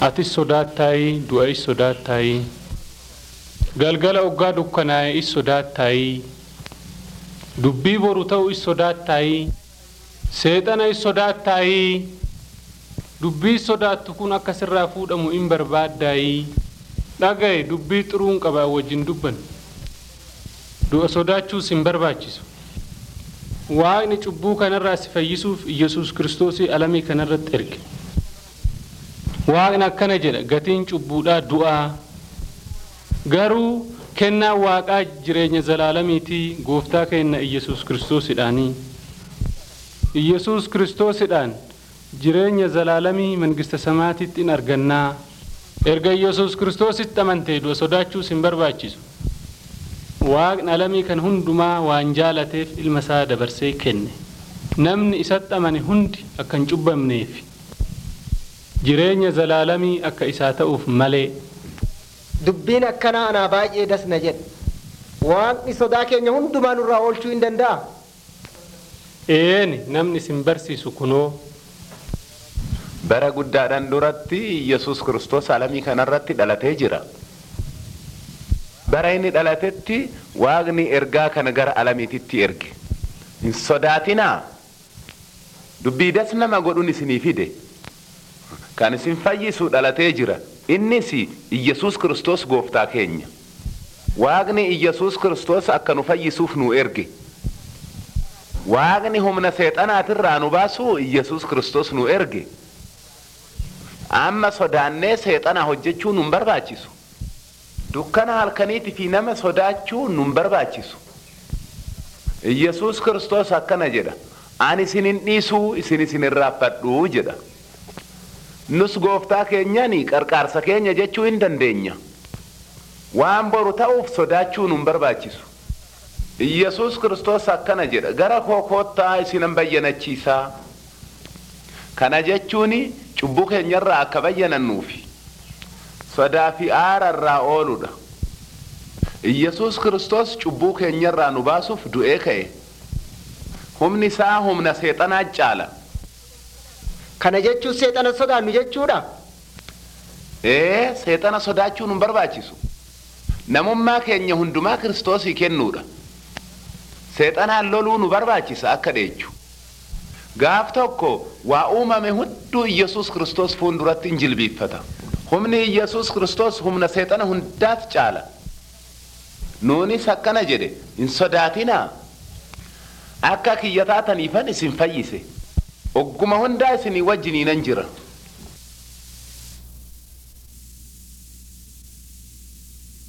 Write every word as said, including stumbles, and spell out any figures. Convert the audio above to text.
ati sodaattai du'ai sodaattai galgala oggaa dukkanaa'e is sodaattai dubbii boru ta'u is sodaattai seexana is sodaattai dubbii sodaattu kun akka sirraa fuudhamu in barbaaddai dhagaye dubbii xuruun qaba wajjin dubban du'a sodaachuu sin barbaachisu waaqni cubbuu kanarraa si fayyisuuf Yesuus Kiristoos alamii kanarratti erge waaqni akkana jedha gatiin cubbuudhaa du'aa garuu kennaa waaqaa jireenya zalaalamiitii gooftaa keenya Yesuus Kiristoosidhaanii Yesuus Kiristoosidhaan jireenya zalaalamii mangista samaatiitti in argannaa erga Yesuus Kiristoositti amantee du'a sodaachuu sin barbaachisu waaqni alamii kan hundumaa waan jaalateef ilma isaa dabarsee kenne namni isatti amane hundi akka hin cubbamneef jireenya zalaalamii akka isaa ta'uuf malee dubbiin akkana ana baay'ee dasna jedhe waaqni sodaa keenya hundumaa nurraa oolchuu hin danda'a. Eeni namni sin barsiisu kunoo bara guddaadhaan duratti Yesuus Kiristoos alamii kanarratti dhalatee jira. bara inni dhalatetti waaqni ergaa kana gara alamiititti erge hin sodaatinaa dubbii das nama godhuun isinii fide kan isin fayyisu dhalatee jira innis Yesuus Kiristoos gooftaa keenya waaqni Yesuus Kiristoos akka nu fayyisuuf nu erge waaqni humna seexanaatirraa nu baasu Yesuus Kiristoos nu erge amma sodaannee seexana hojjechuu nu barbaachisu dukkana halkaniiti fi nama sodaachuu nu barbaachisu Yesuus Kiristoos akkana jedha ani isinin dhiisuu isin isin irraafadhu jedha nus gooftaa keenyani qarqaarsa keenya jechuu hin dandeenya waan boru ta'uuf sodaachuu nu barbaachisu Yesuus Kiristoos akkana jedha gara kookottaa isinan bayyanachiisaa kana jechuuni cubbuu keenyarraa akka bayyanannuufi sodaa fi aararraa ooludha Yesuus Kiristoos cubbuu keenyarraa nu baasuuf du'ee ka'e humni isaa humna seexanaa caala kana jechuun seexana sodaannu jechuudha ee seexana sodaachuu nu barbaachisu namummaa keenya hundumaa Kiristoosii kennuudha seexanaan loluu nu barbaachisa akka dheechu gaaf tokko waa uumame hunduu Yesuus Kiristoos fuulduratti in jilbiiffata humni Yesuus Kiristoos humna seexana hundaaf caala nuunis akkana jedhe hin sodaatinaa akka kiyya taataniifan isin fayyise ogguma hundaa isinii wajjiniinan jira